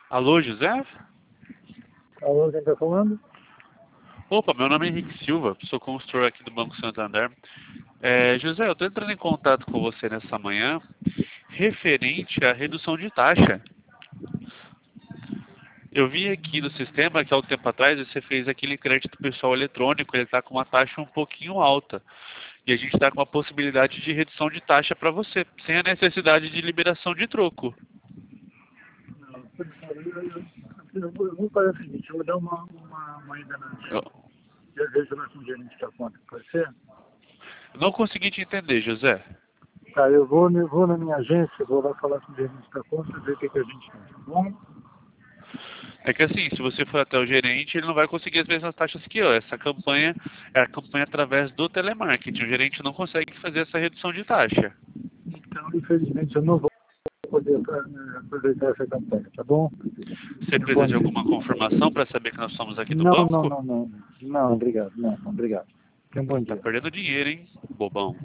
Alô, José? Alô, quem está falando? Opa, meu nome é Henrique Silva, sou consultor aqui do Banco Santander. José, eu estou entrando em contato com você nessa manhã referente à redução de taxa. Eu vi aqui no sistema que há um tempo atrás você fez aquele crédito pessoal eletrônico, ele está com uma taxa um pouquinho alta. E a gente está com uma possibilidade de redução de taxa para você, sem a necessidade de liberação de troco. Eu vou fazer o seguinte, eu vou dar uma ida na agência. Eu Eu vejo lá com o gerente da conta, pode ser? não consegui te entender, José. Tá, eu vou na minha agência, vou lá falar com o gerente da conta, ver o que a gente tem, tá bom? É que assim, se você for até o gerente, ele não vai conseguir as mesmas taxas que eu. Essa campanha é a campanha através do telemarketing. O gerente não consegue fazer essa redução de taxa. Então, infelizmente, eu não vou poder aproveitar essa campanha, tá bom? Você precisa Bom de dia. alguma confirmação para saber que nós somos aqui do Não, não, banco? não, não. Não, obrigado. Não, obrigado. Tenha um bom Tá dia. perdendo dinheiro, hein, bobão.